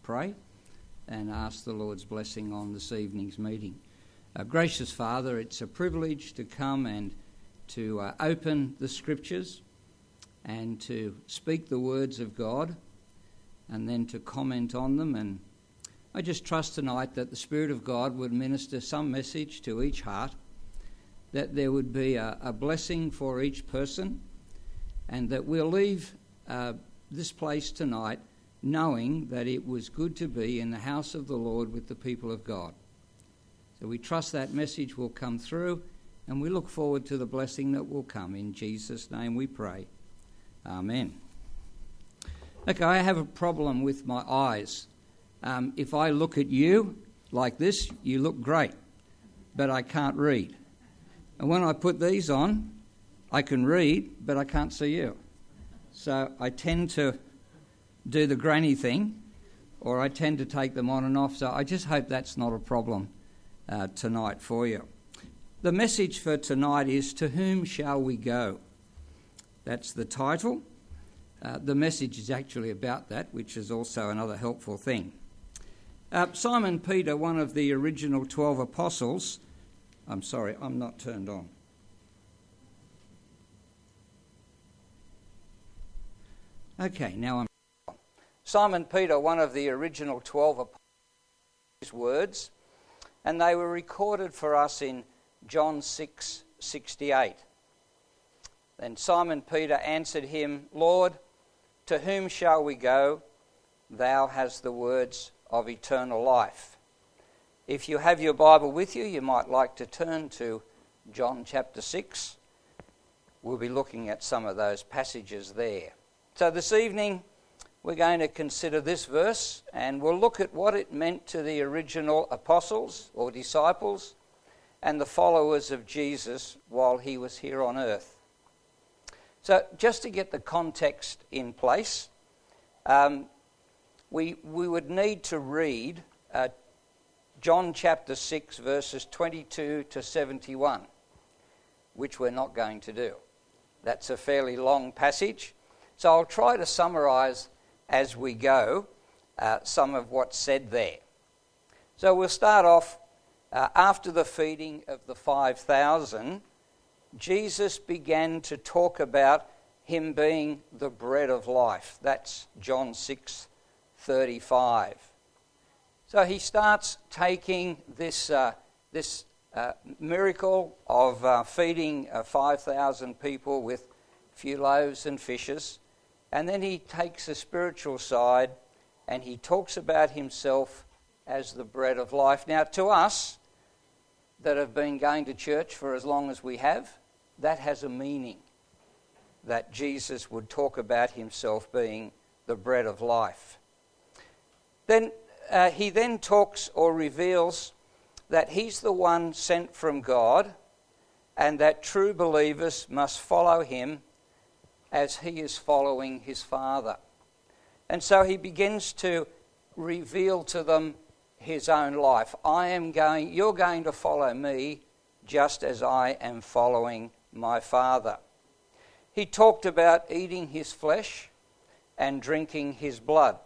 pray and ask the Lord's blessing on this evening's meeting. Gracious Father, it's a privilege to come and to open the Scriptures and to speak the words of God and then to comment on them. And I just trust tonight that the Spirit of God would minister some message to each heart, that there would be a blessing for each person, and that we'll leave this place tonight knowing that it was good to be in the house of the Lord with the people of God. So we trust that message will come through, and we look forward to the blessing that will come. In Jesus' name we pray. Amen. Okay, I have a problem with my eyes. If I look at you like this, you look great, but I can't read. And when I put these on, I can read, but I can't see you. So I tend to do the granny thing, or I tend to take them on and off. So I just hope that's not a problem tonight for you. The message for tonight is, to whom shall we go? That's the title. The message is actually about that, which is also another helpful thing. Simon Peter, one of the original 12 apostles, I'm sorry, I'm not turned on. Okay, now I'm on. Simon Peter, one of the original 12 apostles, his words, and they were recorded for us in John 6:68. Then Simon Peter answered him, Lord, to whom shall we go? Thou hast the words of eternal life. If you have your Bible with you, you might like to turn to John chapter 6. We'll be looking at some of those passages there. So this evening we're going to consider this verse, and we'll look at what it meant to the original apostles or disciples and the followers of Jesus while he was here on earth. So just to get the context in place, we would need to read John chapter 6 verses 22 to 71, which we're not going to do. That's a fairly long passage, so I'll try to summarise as we go some of what's said there. So we'll start off after the feeding of the 5,000. Jesus began to talk about him being the bread of life. That's John 6:35. So he starts taking this miracle of feeding 5,000 people with a few loaves and fishes, and then he takes the spiritual side and he talks about himself as the bread of life. Now, to us that have been going to church for as long as we have, that has a meaning, that Jesus would talk about himself being the bread of life. Then he then talks or reveals that he's the one sent from God, and that true believers must follow him as he is following his Father. And so he begins to reveal to them his own life. You're going to follow me just as I am following my Father. He talked about eating his flesh and drinking his blood.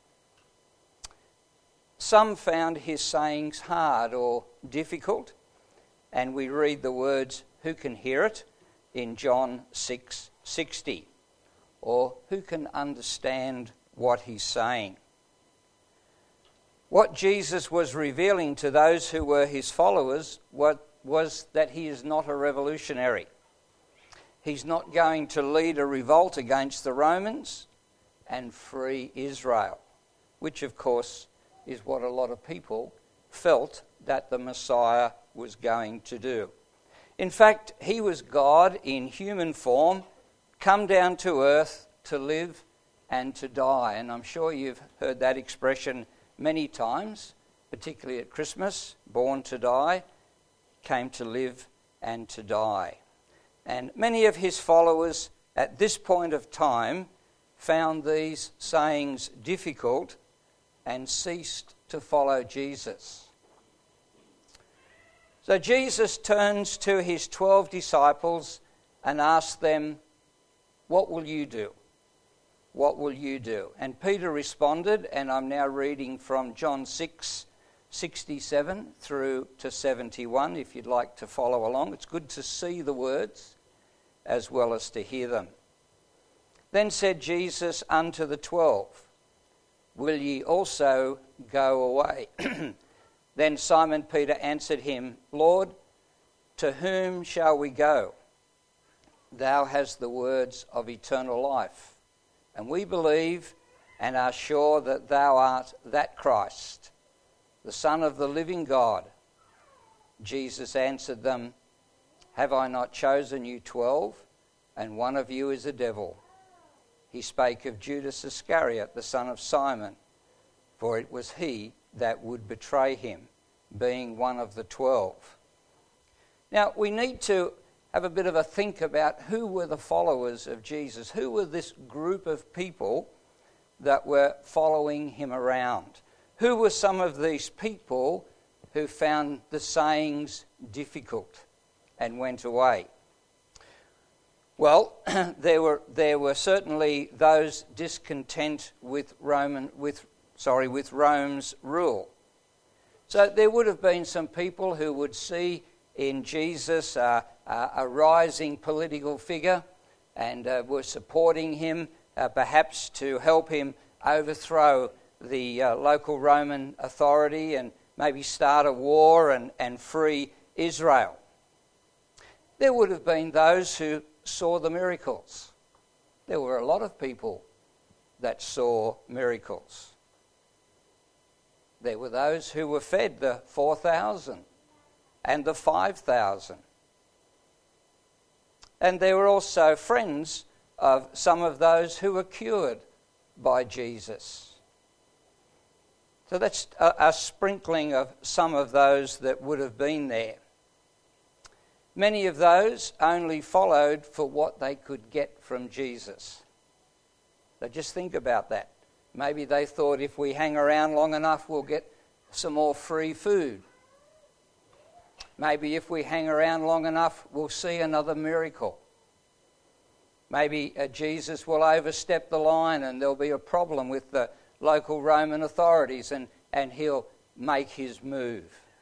Some found his sayings hard or difficult, and we read the words, who can hear it, in John 6:60, or who can understand what he's saying. What Jesus was revealing to those who were his followers was that he is not a revolutionary. He's not going to lead a revolt against the Romans and free Israel, which of course is what a lot of people felt that the Messiah was going to do. In fact, he was God in human form, come down to earth to live and to die. And I'm sure you've heard that expression many times, particularly at Christmas, born to die, came to live and to die. And many of his followers at this point of time found these sayings difficult and ceased to follow Jesus. So Jesus turns to his 12 disciples and asks them, what will you do? what will you do? And Peter responded, and I'm now reading from John 6:67 through to 71, if you'd like to follow along. It's good to see the words as well as to hear them. Then said Jesus unto the 12, Will ye also go away? Then Simon Peter answered him, Lord, to whom shall we go? Thou hast the words of eternal life. And we believe and are sure that thou art that Christ, the Son of the living God. Jesus answered them, Have I not chosen you 12, and one of you is a devil? He spake of Judas Iscariot, the son of Simon, for it was he that would betray him, being one of the 12. Now, we need to have a bit of a think about who were the followers of Jesus. Who were this group of people that were following him around? Who were some of these people who found the sayings difficult and went away? Well, there were certainly those discontent with Rome's rule. So there would have been some people who would see in Jesus a rising political figure and were supporting him, perhaps to help him overthrow the local Roman authority and maybe start a war and free Israel. There would have been those who saw the miracles. There were a lot of people that saw miracles. There were those who were fed, the 4,000 and the 5,000. And there were also friends of some of those who were cured by Jesus. So that's a sprinkling of some of those that would have been there. Many of those only followed for what they could get from Jesus. So just think about that. Maybe they thought if we hang around long enough, we'll get some more free food. Maybe if we hang around long enough, we'll see another miracle. Maybe Jesus will overstep the line and there'll be a problem with the local Roman authorities and he'll make his move.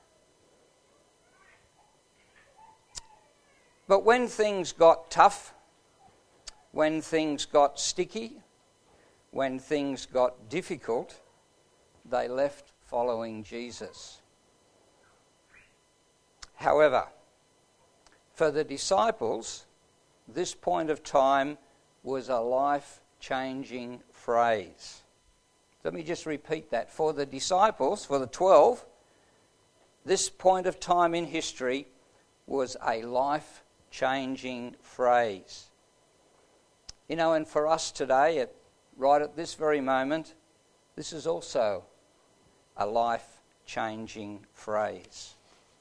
But when things got tough, when things got sticky, when things got difficult, they left following Jesus. However, for the disciples, this point of time was a life-changing phrase. Let me just repeat that. For the disciples, for the 12, this point of time in history was a life-changing phrase. You know, and for us today, right at this very moment, this is also a life-changing phrase.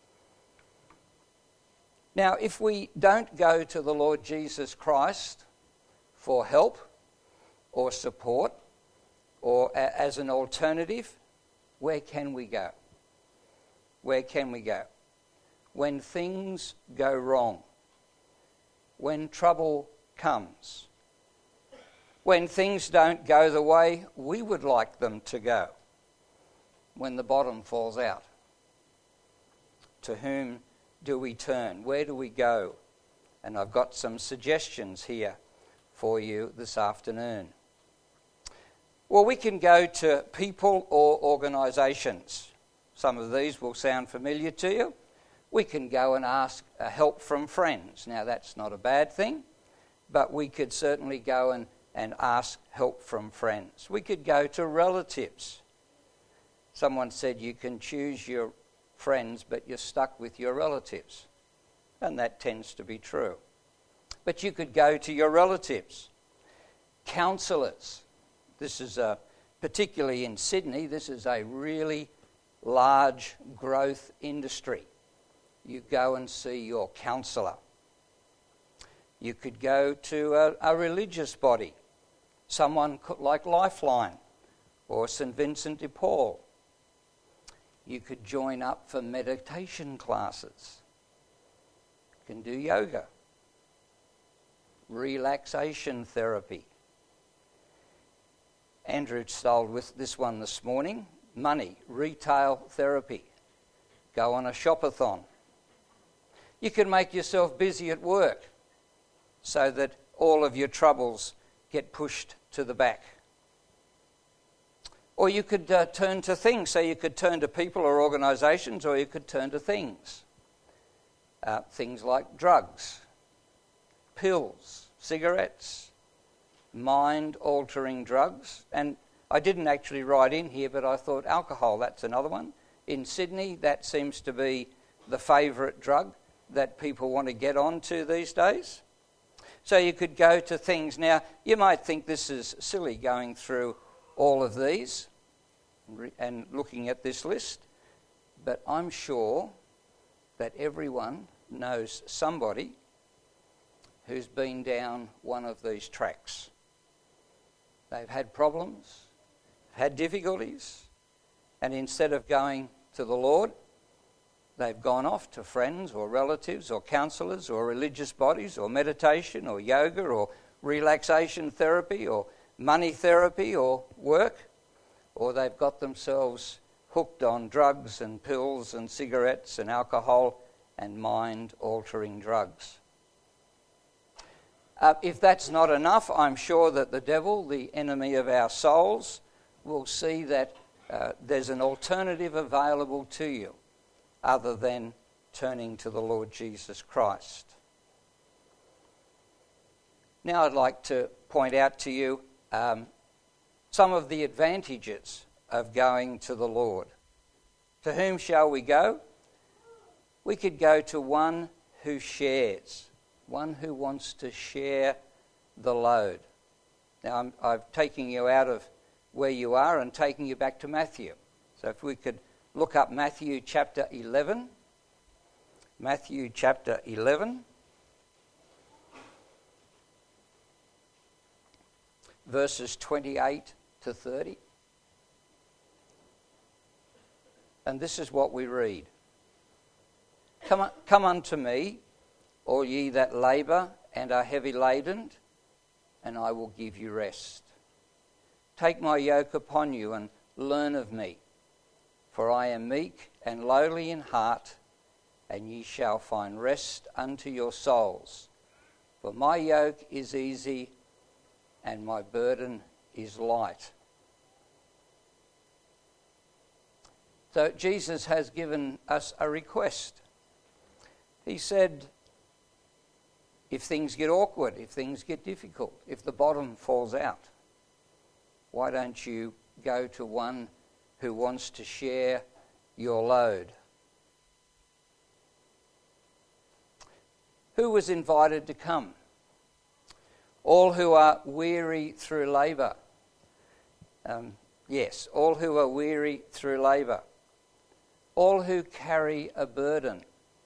Now, if we don't go to the Lord Jesus Christ for help or support or as an alternative, where can we go? Where can we go? When things go wrong, when trouble comes, when things don't go the way we would like them to go, when the bottom falls out, to whom do we turn? Where do we go? And I've got some suggestions here for you this afternoon. Well, we can go to people or organisations. Some of these will sound familiar to you. We can go and ask help from friends. Now, that's not a bad thing, but we could certainly go and ask help from friends. We could go to relatives. Someone said you can choose your friends, but you're stuck with your relatives. And that tends to be true. But you could go to your relatives. Counsellors. This is particularly in Sydney, this is a really large growth industry. You go and see your counsellor. You could go to a religious body, someone like Lifeline or St. Vincent de Paul. You could join up for meditation classes. You can do yoga, relaxation therapy. Andrew stole with this one this morning. Money, retail therapy. Go on a shop-a-thon. You can make yourself busy at work so that all of your troubles get pushed to the back. Or you could turn to things. So you could turn to people or organisations, or you could turn to things. Things like drugs, pills, cigarettes, mind-altering drugs. And I didn't actually write in here, but I thought alcohol, that's another one. In Sydney, that seems to be the favourite drug that people want to get onto these days. So you could go to things. Now, you might think this is silly going through all of these and looking at this list, but I'm sure that everyone knows somebody who's been down one of these tracks. They've had problems, had difficulties, and instead of going to the Lord, they've gone off to friends or relatives or counsellors or religious bodies or meditation or yoga or relaxation therapy or money therapy or work, or they've got themselves hooked on drugs and pills and cigarettes and alcohol and mind-altering drugs. If that's not enough, I'm sure that the devil, the enemy of our souls, will see that there's an alternative available to you other than turning to the Lord Jesus Christ. Now I'd like to point out to you some of the advantages of going to the Lord. To whom shall we go? We could go to one who shares, one who wants to share the load. Now I'm taking you out of where you are and taking you back to Matthew. So if we could look up Matthew chapter 11. Matthew chapter 11. Verses 28 to 30. And this is what we read. Come unto me, all ye that labour and are heavy laden, and I will give you rest. Take my yoke upon you and learn of me, for I am meek and lowly in heart, and ye shall find rest unto your souls. For my yoke is easy and my burden is light. So Jesus has given us a request. He said, if things get awkward, if things get difficult, if the bottom falls out, why don't you go to one who wants to share your load? Who was invited to come? All who are weary through labour. Yes, all who are weary through labour. All who carry a burden.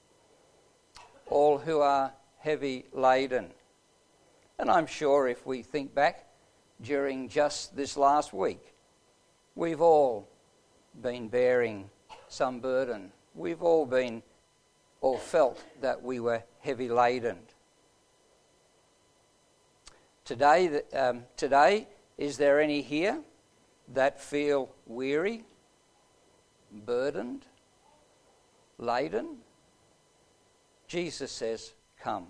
All who are heavy laden. And I'm sure if we think back during just this last week, we've all been bearing some burden. We've all felt that we were heavy laden. Today, is there any here that feel weary, burdened, laden? Jesus says, come.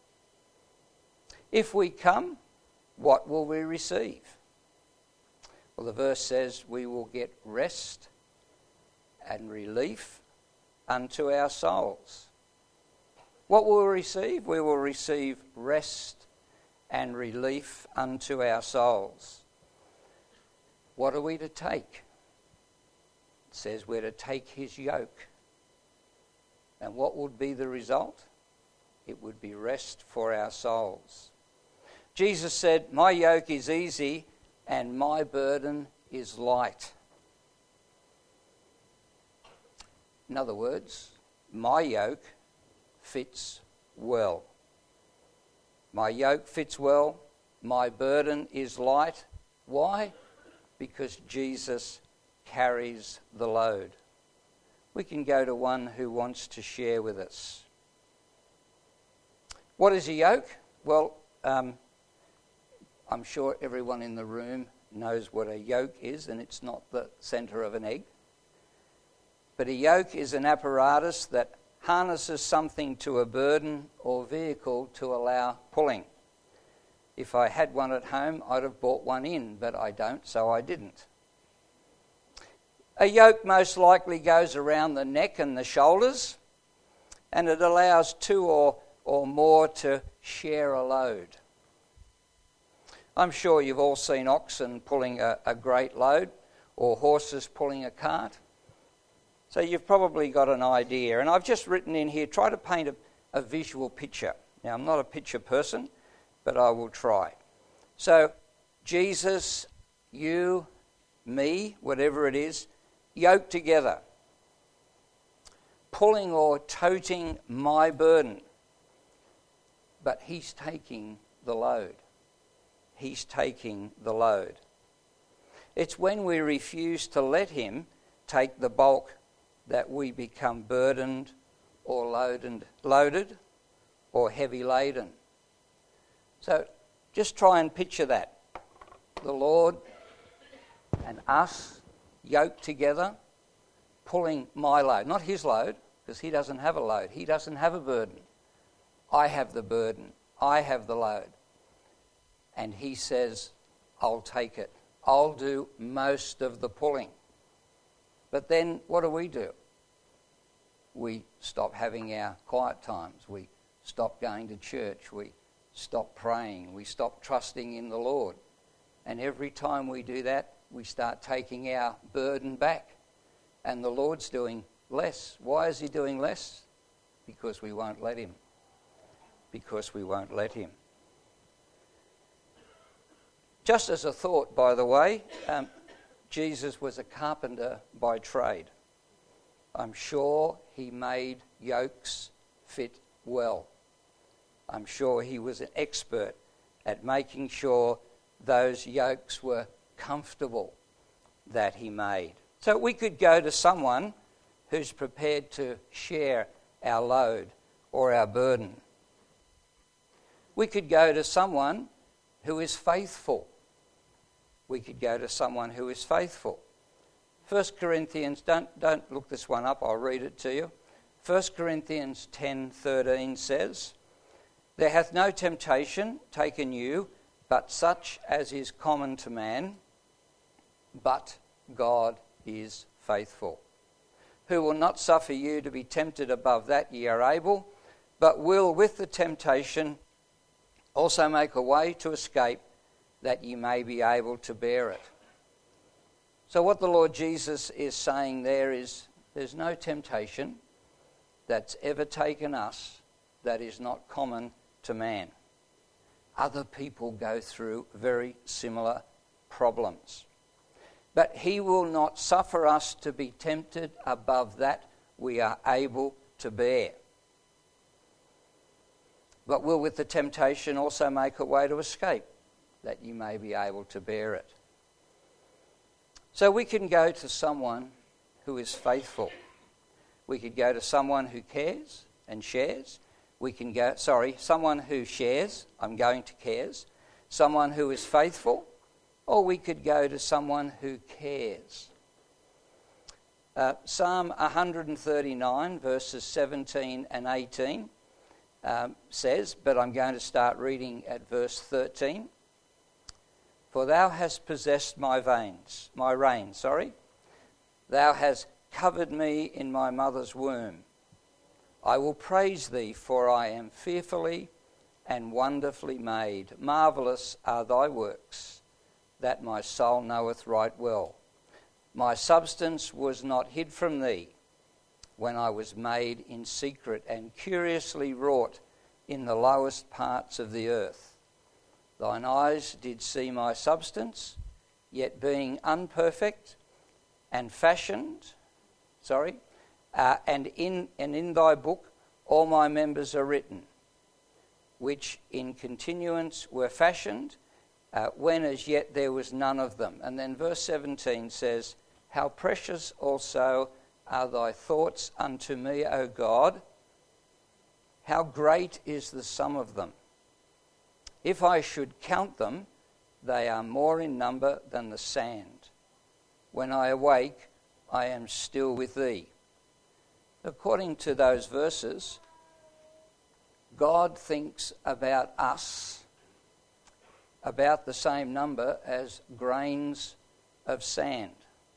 If we come, what will we receive? Well, the verse says we will get rest and relief unto our souls. What will we receive? We will receive rest and relief unto our souls. What are we to take? It says we're to take his yoke. And what would be the result? It would be rest for our souls. Jesus said, my yoke is easy and my burden is light. In other words, my yoke fits well. My yoke fits well. My burden is light. Why? Because Jesus carries the load. We can go to one who wants to share with us. What is a yoke? Well, I'm sure everyone in the room knows what a yoke is, and it's not the centre of an egg. But a yoke is an apparatus that harnesses something to a burden or vehicle to allow pulling. If I had one at home, I'd have bought one in, but I don't, so I didn't. A yoke most likely goes around the neck and the shoulders, and it allows two or more to share a load. I'm sure you've all seen oxen pulling a great load, or horses pulling a cart. So you've probably got an idea. And I've just written in here, try to paint a visual picture. Now, I'm not a picture person, but I will try. So, Jesus, you, me, whatever it is, yoked together, pulling or toting my burden. But he's taking the load. He's taking the load. It's when we refuse to let him take the bulk that we become burdened or loaded or heavy laden. So just try and picture that. The Lord and us yoked together, pulling my load. Not his load, because he doesn't have a load. He doesn't have a burden. I have the burden. I have the load. And he says, I'll take it. I'll do most of the pulling. But then what do? We stop having our quiet times. We stop going to church. We stop praying. We stop trusting in the Lord. And every time we do that, we start taking our burden back. And the Lord's doing less. Why is he doing less? Because we won't let him. Because we won't let him. Just as a thought, by the way, Jesus was a carpenter by trade. I'm sure he made yokes fit well. I'm sure he was an expert at making sure those yokes were comfortable that he made. So we could go to someone who's prepared to share our load or our burden. We could go to someone who is faithful. We could go to someone who is faithful. 1 Corinthians, don't look this one up, I'll read it to you. 1 Corinthians 10:13 says, "There hath no temptation taken you, but such as is common to man, but God is faithful, who will not suffer you to be tempted above that ye are able, but will with the temptation also make a way to escape, that ye may be able to bear it." So what the Lord Jesus is saying there is, there's no temptation that's ever taken us that is not common to man. Other people go through very similar problems. But he will not suffer us to be tempted above that we are able to bear, but will with the temptation also make a way to escape, that you may be able to bear it. So we can go to someone who is faithful. We could go to someone who cares and shares. Someone who shares, I'm going to cares. Someone who is faithful. Or we could go to someone who cares. Psalm 139 verses 17 and 18 says, but I'm going to start reading at verse 13. "For thou hast possessed my reins. Thou hast covered me in my mother's womb. I will praise thee, for I am fearfully and wonderfully made. Marvellous are thy works, that my soul knoweth right well. My substance was not hid from thee, when I was made in secret and curiously wrought in the lowest parts of the earth. Thine eyes did see my substance, yet being unperfect, and fashioned, and in thy book all my members are written, which in continuance were fashioned, when as yet there was none of them." And then verse 17 says, "How precious also are thy thoughts unto me, O God! How great is the sum of them! If I should count them, They are more in number than the sand. When I awake, I am still with thee. According to those verses, God thinks about us about the same number as grains of sand.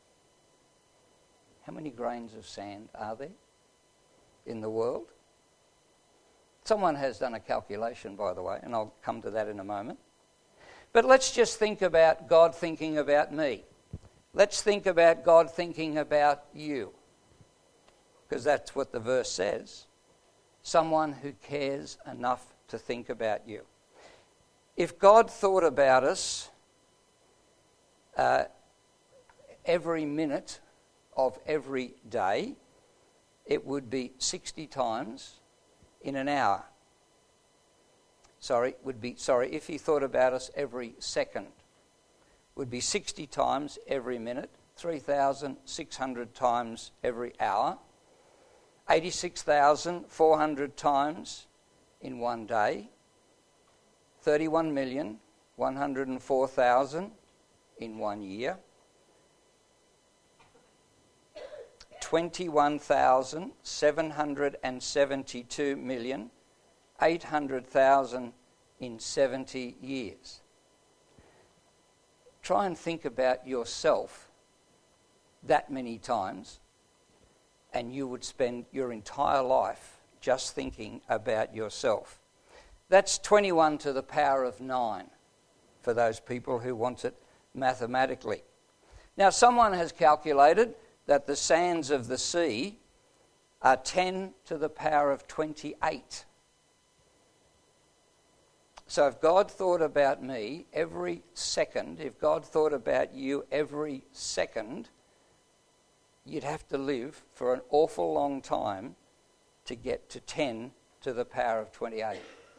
How many grains of sand are there in the world? Someone has done a calculation, by the way, and I'll come to that in a moment. But let's just think about God thinking about me. Let's think about God thinking about you, because that's what the verse says. Someone who cares enough to think about you. If God thought about us every minute of every day, it would be 60 times in an hour. If he thought about us every second, would be 60 times every minute, 3,600 times every hour, 86,400 times in one day, 31,104,000 in 1 year, 21,772,800,000 in 70 years. Try and think about yourself that many times, and you would spend your entire life just thinking about yourself. That's 21 to the power of 9 for those people who want it mathematically. Now, someone has calculated that the sands of the sea are 10 to the power of 28. So if God thought about me every second, if God thought about you every second, you'd have to live for an awful long time to get to 10 to the power of 28.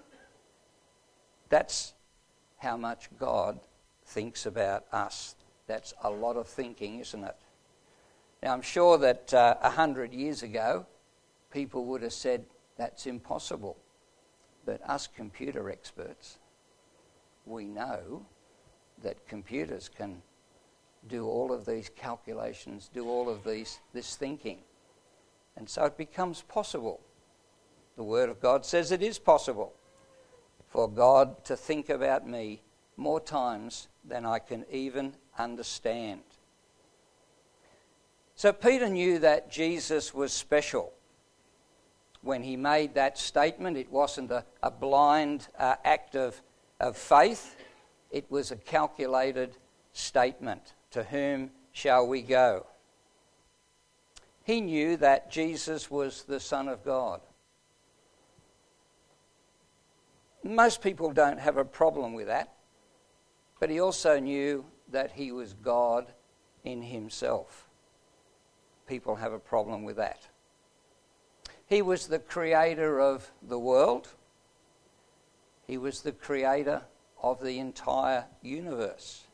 That's how much God thinks about us. That's a lot of thinking, isn't it? Now, I'm sure that 100 years ago, people would have said, that's impossible. But us computer experts, we know that computers can do all of these calculations, do all of this thinking. And so it becomes possible. The Word of God says it is possible for God to think about me more times than I can even understand. So Peter knew that Jesus was special. When he made that statement, it wasn't a blind act of faith. It was a calculated statement. To whom shall we go? He knew that Jesus was the Son of God. Most people don't have a problem with that, but he also knew that he was God in himself. People have a problem with that. He was the creator of the world. He was the creator of the entire universe.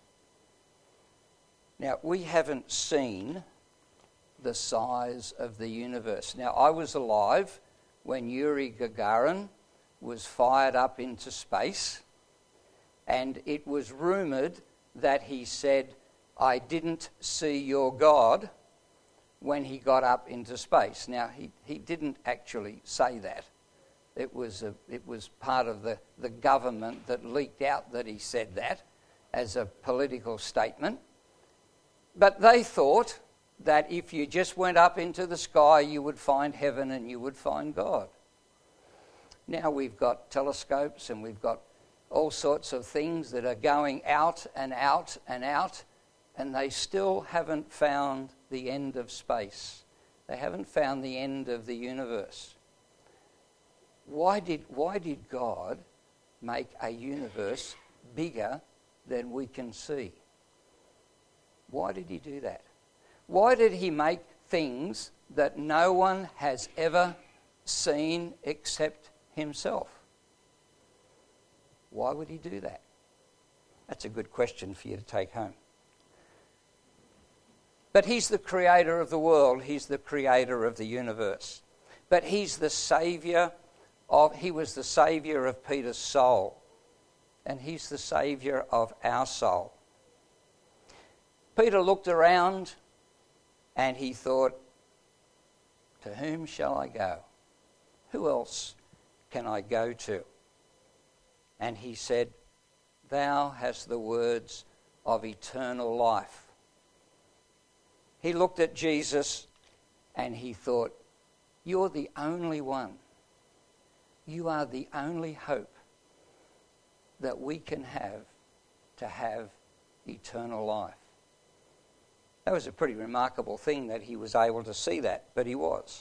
Now, we haven't seen the size of the universe. Now, I was alive when Yuri Gagarin was fired up into space, and it was rumoured that he said, "I didn't see your God," when he got up into space. Now, he didn't actually say that. It was part of the government that leaked out that he said that as a political statement. But they thought that if you just went up into the sky, you would find heaven and you would find God. Now we've got telescopes and we've got all sorts of things that are going out and out and out, and they still haven't found the end of space. They haven't found the end of the universe. Why did God make a universe bigger than we can see? Why did he do that? Why did he make things that no one has ever seen except himself? Why would he do that? That's a good question for you to take home. But he's the creator of the world. He's the creator of the universe. But he was the saviour of Peter's soul. and he's the Saviour of our soul. Peter looked around and he thought, to whom shall I go? Who else can I go to? And he said, thou hast the words of eternal life. He looked at Jesus and he thought, you're the only one. You are the only hope that we can have to have eternal life. That was a pretty remarkable thing that he was able to see that, but he was.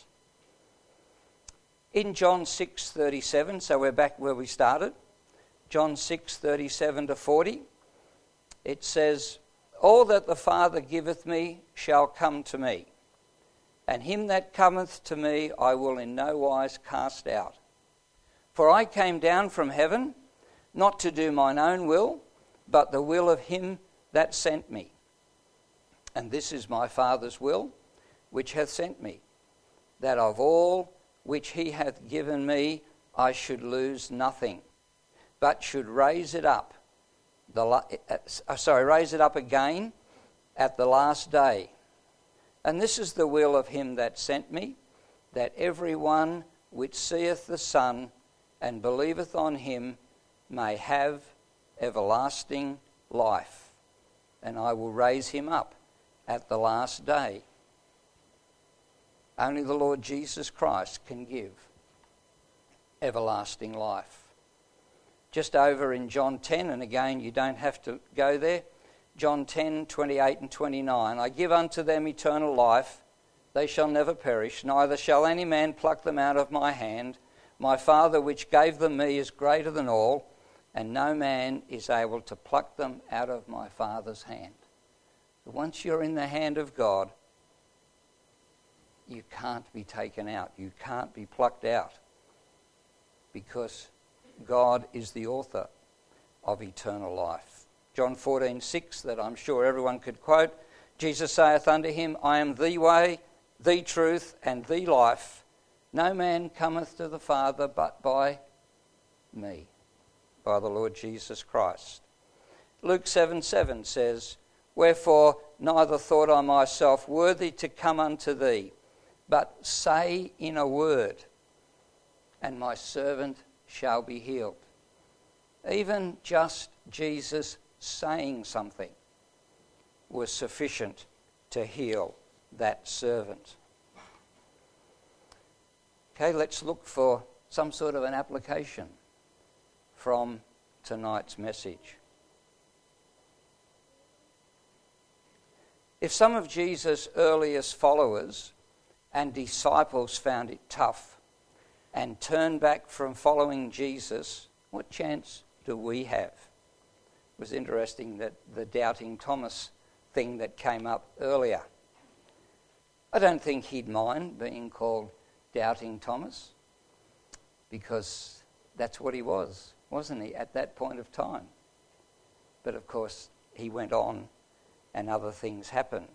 In John 6:37, so we're back where we started, John 6:37 to 40, it says, all that the Father giveth me shall come to me, and him that cometh to me I will in no wise cast out. For I came down from heaven, not to do mine own will, but the will of him that sent me. And this is my Father's will, which hath sent me, that of all which he hath given me I should lose nothing, but should raise it up again at the last day. And this is the will of him that sent me, that every one which seeth the Son and believeth on him may have everlasting life, and I will raise him up at the last day. Only the Lord Jesus Christ can give everlasting life. Just over in John 10, and again you don't have to go there, John 10, 28 and 29, I give unto them eternal life, they shall never perish, neither shall any man pluck them out of my hand. My Father which gave them me is greater than all, and no man is able to pluck them out of my Father's hand. Once you're in the hand of God, you can't be taken out. You can't be plucked out, because God is the author of eternal life. John 14:6, that I'm sure everyone could quote, Jesus saith unto him, I am the way, the truth, and the life. No man cometh to the Father but by me, by the Lord Jesus Christ. Luke 7:7 says, wherefore neither thought I myself worthy to come unto thee, but say in a word, and my servant shall be healed. Even just Jesus saying something was sufficient to heal that servant. Okay, let's look for some sort of an application from tonight's message. If some of Jesus' earliest followers and disciples found it tough and turned back from following Jesus, what chance do we have? It was interesting that the doubting Thomas thing that came up earlier. I don't think he'd mind being called doubting Thomas, because that's what he was, wasn't he, at that point of time? But of course, he went on and other things happened.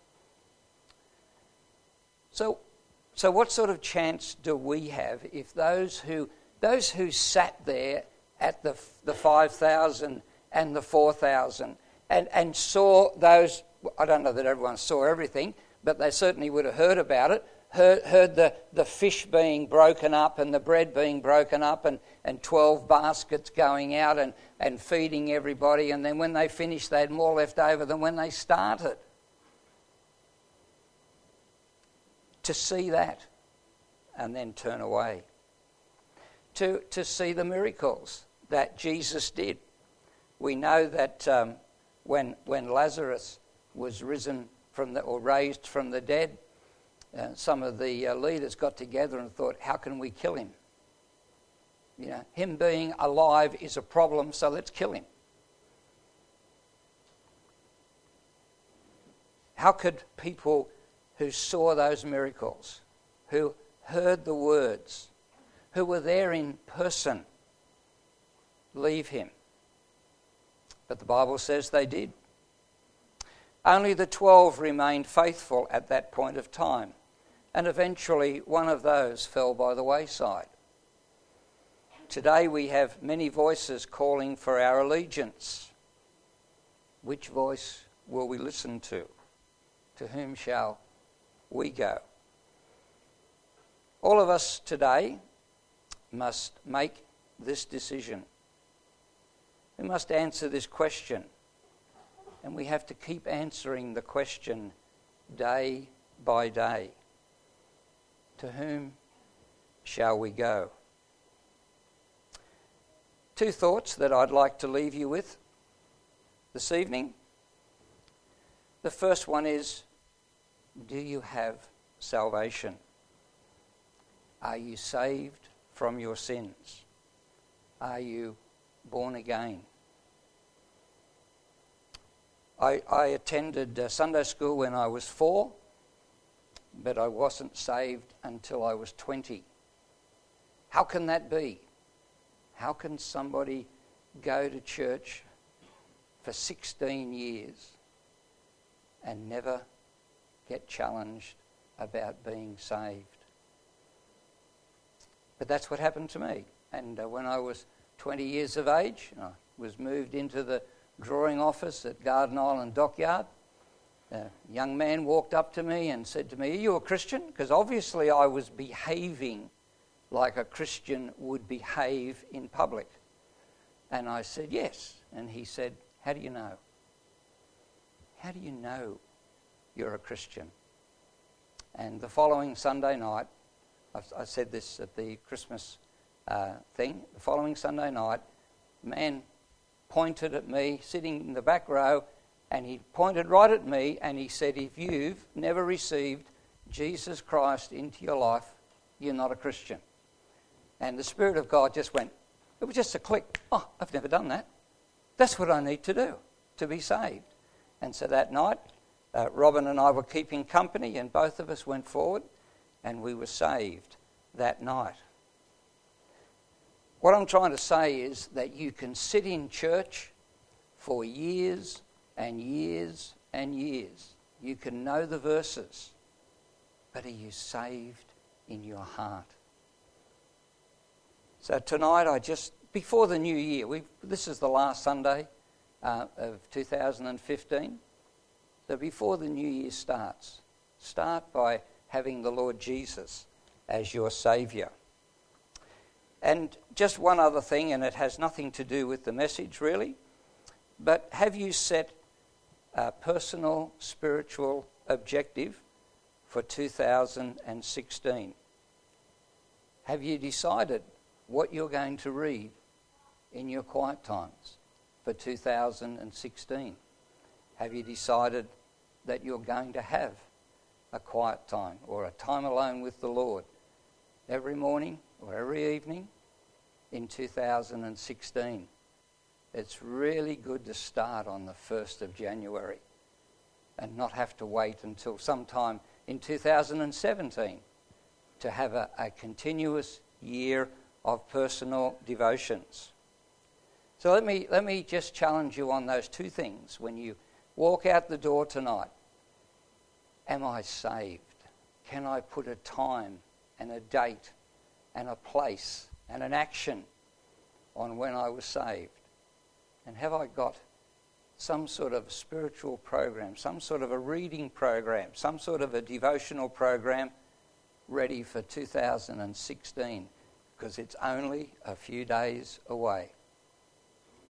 So what sort of chance do we have if those who sat there at the 5,000 and the 4,000 and saw those, I don't know that everyone saw everything, but they certainly would have heard about it, heard the fish being broken up and the bread being broken up and 12 baskets going out and feeding everybody, and then when they finished they had more left over than when they started. To see that and then turn away. To see the miracles that Jesus did. We know that when Lazarus was raised from the dead, some of the leaders got together and thought, how can we kill him? You know, him being alive is a problem, so let's kill him. How could people who saw those miracles, who heard the words, who were there in person, leave him? But the Bible says they did. Only the 12 remained faithful at that point of time, and eventually one of those fell by the wayside. Today we have many voices calling for our allegiance. Which voice will we listen to? To whom shall we go? All of us today must make this decision. We must answer this question. And we have to keep answering the question day by day. To whom shall we go? Two thoughts that I'd like to leave you with this evening. The first one is, do you have salvation? Are you saved from your sins? Are you born again? I attended Sunday school when I was 4, but I wasn't saved until I was 20. How can that be? How can somebody go to church for 16 years and never get challenged about being saved? But that's what happened to me. And when I was 20 years of age, I was moved into the drawing office at Garden Island Dockyard. A young man walked up to me and said to me, "Are you a Christian?" Because obviously I was behaving like a Christian would behave in public. And I said, "Yes." And he said, "How do you know? How do you know you're a Christian?" And the following Sunday night, I said this at the Christmas thing, the following Sunday night, a man pointed at me, sitting in the back row, and he pointed right at me and he said, "If you've never received Jesus Christ into your life, you're not a Christian." And the Spirit of God just went, it was just a click. Oh, I've never done that. That's what I need to do to be saved. And so that night, Robin and I were keeping company, and both of us went forward, and we were saved that night. What I'm trying to say is that you can sit in church for years and years and years. You can know the verses, but are you saved in your heart? So tonight, before the new year, this is the last Sunday of 2015. So before the new year starts, start by having the Lord Jesus as your Saviour. And just one other thing, and it has nothing to do with the message really, but have you set a personal spiritual objective for 2016? Have you decided what you're going to read in your quiet times for 2016? Have you decided that you're going to have a quiet time or a time alone with the Lord every morning or every evening in 2016? It's really good to start on the 1st of January and not have to wait until sometime in 2017 to have a continuous year of personal devotions. So let me just challenge you on those two things. When you walk out the door tonight, am I saved? Can I put a time and a date and a place and an action on when I was saved? And have I got some sort of spiritual program, some sort of a reading program, some sort of a devotional program ready for 2016? Because it's only a few days away.